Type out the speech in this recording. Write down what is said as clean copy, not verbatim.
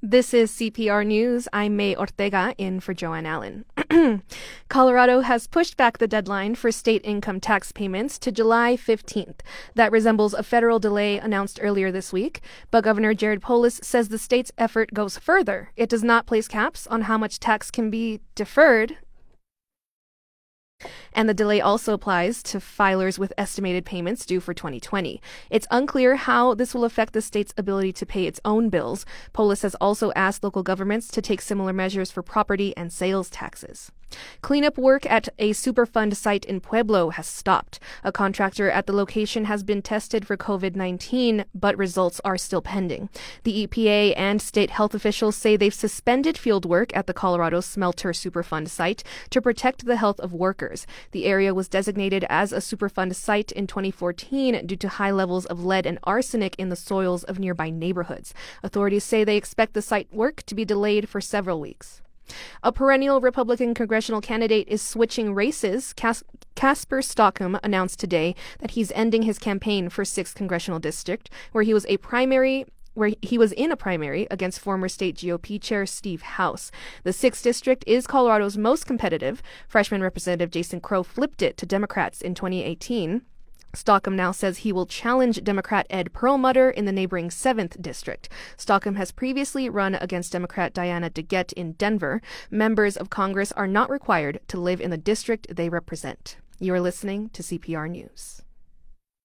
This is CPR News. I'm May Ortega in for Joanne Allen. Colorado has pushed back the deadline for state income tax payments to July 15th. That resembles a federal delay announced earlier this week, but Governor Jared Polis says the state's effort goes further. It does not place caps on how much tax can be deferred, and the delay also applies to filers with estimated payments due for 2020. It's unclear how this will affect the state's ability to pay its own bills. Polis has also asked local governments to take similar measures for property and sales taxes. Cleanup work at a Superfund site in Pueblo has stopped. A contractor at the location has been tested for COVID-19, but results are still pending. The EPA and state health officials say they've suspended field work at the Colorado Smelter Superfund site to protect the health of workers. The area was designated as a Superfund site in 2014 due to high levels of lead and arsenic in the soils of nearby neighborhoods. Authorities say they expect the site work to be delayed for several weeks. A perennial Republican congressional candidate is switching races. Casper Stockham announced today that he's ending his campaign for 6th Congressional District, where he was in a primary against former state GOP chair Steve House. The 6th District is Colorado's most competitive. Freshman Representative Jason Crow flipped it to Democrats in 2018. Stockham now says he will challenge Democrat Ed Perlmutter in the neighboring 7th District. Stockham has previously run against Democrat Diana DeGette in Denver. Members of Congress are not required to live in the district they represent. You are listening to CPR News.